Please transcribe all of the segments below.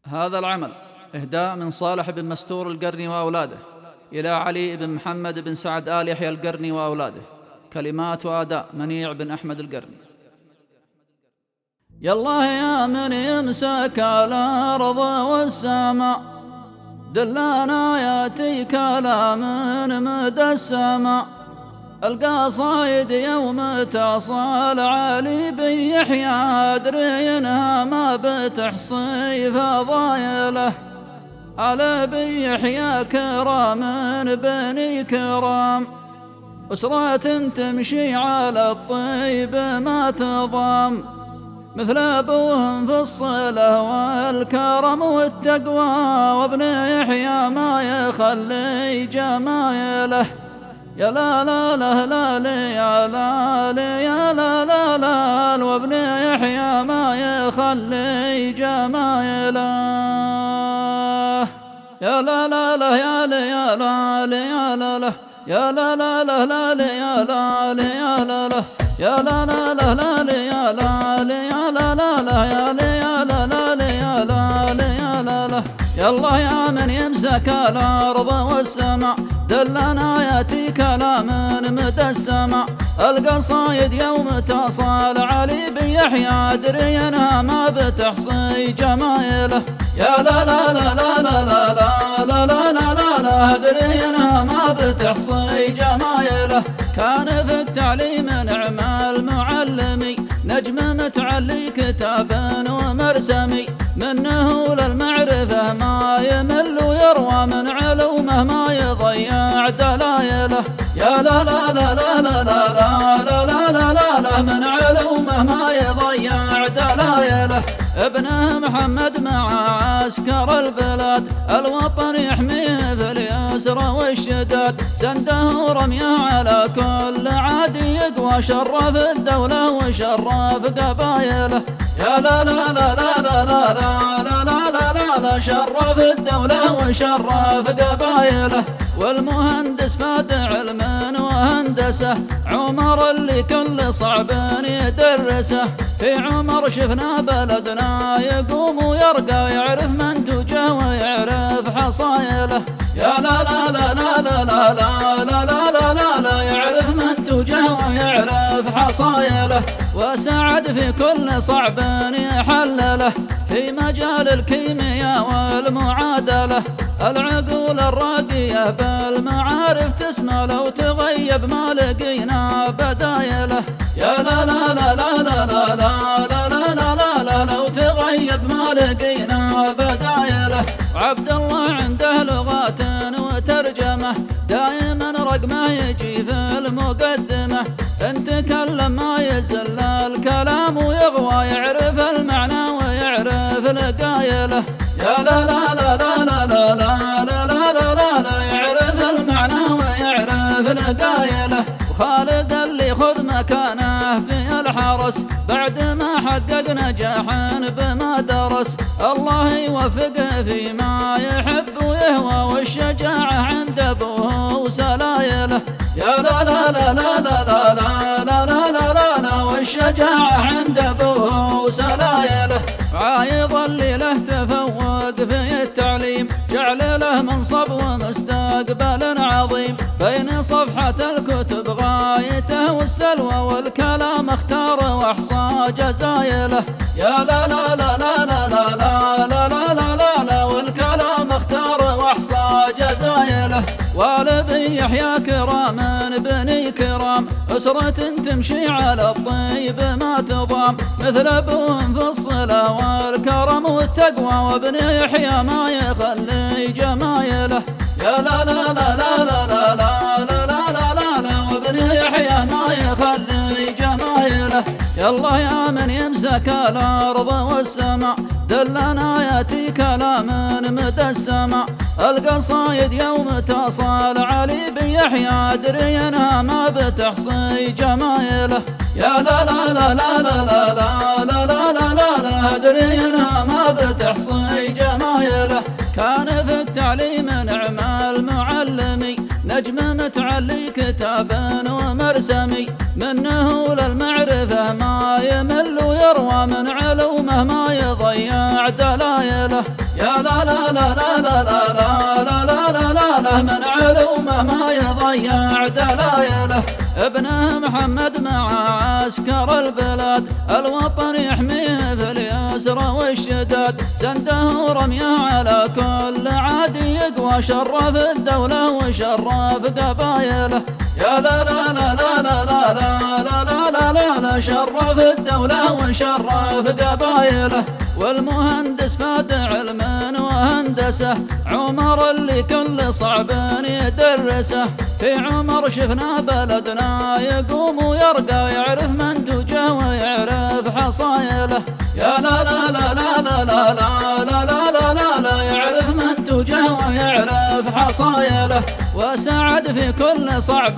هذا العمل إهداء من صالح بن مستور القرني وأولاده إلى علي بن محمد بن سعد آل يحيى القرني وأولاده. كلمات وأداء منيع بن أحمد القرني. يالله يا من يمسك الأرض والسماء، دلنا ياتي كلام مدى السماء. القصايد يوم تصال علي بن يحيى درينها ما بتحصي فضايله. على بن يحيى كرام بني كرام، أسرة تمشي على الطيب ما تضام. مثل أبوهم في الصلة والكرم والتقوى، وابن يحيى ما يخلي جمايله. يا لا لا لا لا لا يا لا لا يا لا لا لا، وابن يحيى ما يخلي جمايله. يا لا لا لا يا لا يا لا لا يا لا لا يا لا لا لا لا لا يا لا لا يا لا لا يا لا لا لا لا لا يا لا لا يا لا لا لا يا لا يا لا لا لا يا لا لا يا لا لا. يا الله يا من يمسك الأرض والسماء، دلنا ياتي كلام مدى السماء. القصايد يوم تصال علي بن يحيى درينها ما بتحصي جمايله. يا لا لا لا لا لا لا لا لا لا لا لا درينها ما بتحصي جمايله. كان في التعليم نعم المعلمي، نجم متعلي كتاب ومرسمي. منه للمعرفة ما يمل ويروى، من علومه ما يضيع دلايله. يا لا لا لا لا لا لا لا لا لا لا لا، من علومه ما يضيع دلايله. ابنه محمد مع عسكر البلاد، الوطن يحميه في اليسر والشداد. سنده رميه على كل عادي يقوى، شرف الدولة وشرف قبايله. يا لا لا لا لا لا لا لا لا لا لا لا، شرف الدولة وشرف قبايله. والمهندس فاد علم وهندسة، عمر اللي كل صعب يدرسه. في عمر شفنا بلدنا يقوم ويرقى، يعرف منتوجه ويعرف حصايله. يا لا لا لا لا لا لا لا لا لا لا لا لا، يعرف منتوجه ويعرف حصايله. وسعد في كل صعب يحلله، في مجال الكيمياء والمعادلة. العقول الراقية بالمعارف تسمى، لو تغيب ما لقينا بدايله. يا لا لا لا لا لا لا لا لا لا لا لا، لو تغيب ما لقينا بدايله. عبد الله عنده لغات وترجمة، دائما رقمه يجي في المقدمة. إن تكلم ما يزل الكلام ويغوى، يعرف المعنى ويعرف القايله. يا لا لا لا لا لا لا لا لا لا لا لا، يعرف المعنى ويعرف القايله. وخالد اللي خذ مكانه في الحرس، بعد ما حقق نجاح بما درس. الله يوفقه فيما يحب ويهوى، والشجاعة عند أبوه وسلايله. يا لا لا لا لا لا لا لا لا لا لا لا، والشجاعة عند أبوه وسلايله. عايض اللي له تفوق في التعليم، جعل له منصب ومستقبل عظيم. بين صفحة الكتب غايته والسلوى، والكلام اختار واحصى جزايله. يا لا لا لا لا لا لا لا لا لا لا لا، والكلام اختار واحصى جزايله. والبن يحيى كرام بني كرام، أسرة تمشي على الطيب ما تضام. مثل أبوهم في الصلة والكرم والتقوى، وابن يحيى ما يخلي جمايله. يا لا لا لا لا لا لا لا لا لا لا لا، وابن يحيى ما يخلي جمايله. يا الله يا من يمسك الأرض والسماء، دلنا ياتي كلام مدى السماء. القصايد يوم تصال علي بن يحيى درينها ما بتحصي جمايله. يا لا لا لا لا لا لا لا لا لا لا لا، درينها ما بتحصي جمايله. كان في التعليم نعم المعلمي، نجم متعلي كتاب ومرسمي. منه للمعرفة ما يمل ويرضى، يروى من علومه ما يضيع دلايله. يا لا لا لا لا لا لا لا لا لا لا لا من علومه ما يضيع دلايله. ابنه محمد مع عسكر البلاد الوطن يحميه في اليسر والشداد. سنده ورميه على كل عادي يقوى شرف الدولة وشرف قبايله. يا لا لا لا لا لا لا لا لا لا لا لا شرف الدولة وشرف قبايله. والمهندس فاد علم وهندسه عمر اللي كل صعب يدرسه. في عمر شفنا بلدنا يقوم ويرقى يعرف منتوجه ويعرف حصايله. يا لا لا لا لا لا لا لا لا لا لا لا لا يعرف منتوجه ويعرف حصايله. وسعد في كل صعب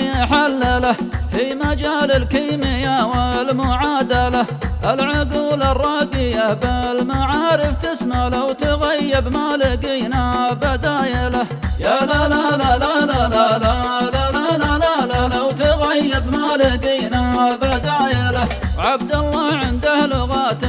يحلله في مجال الكيمياء والمعادلة. العقول الراقية بالمعارف تسمى لو تغيب ما لقينا بدايله. يا لا لا لا لا لا لا لا لا لا لا لا لو تغيب ما لقينا بدايله. وعبد الله عنده لغات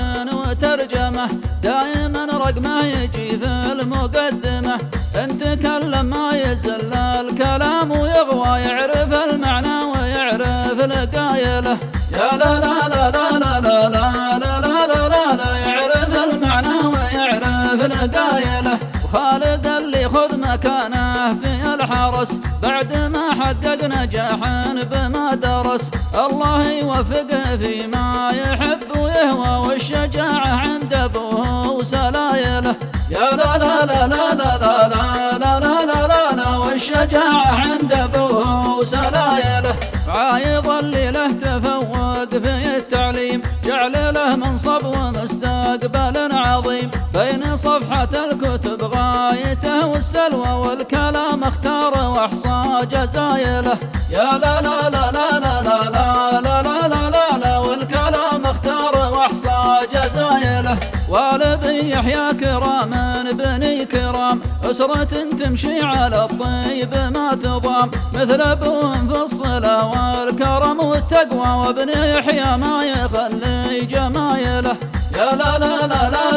وترجمة دائما رقمه يجي في المقدمة. ان تكلم ما يزل الكلام ويغوى يعرف المعنى ويعرف القايله. يا لا لا لا لا لا لا لا لا لا لا لا يعرف المعنى ويعرف القايله. وخالد اللي خذ مكانه في الحرس بعد ما حقق نجاح بما درس. الله يوفقه فيما يحب ويهوى والشجاعة عند ابوه وسلايله. يا لا لا لا لا لا لا لا لا لا لا لا لا والشجاعة عند ابوه وسلايله. عايض اللي له تفوق في التعليم جعل له منصب ومستقبل عظيم. بين صفحة الكتب غايته والسلوى والكلام اختار واحصى جزايله. يا لا لا لا لا لا لا لا لا لا لا لا لا والكلام اختار واحصى جزايله. والبي يحيى كرام بني كرام أسرة تمشي على الطيب ما تضام. مثل أبوهم في الصلاة والكرم والتقوى وابن يحيى ما يخلي جمايله. يا لا لا لا لا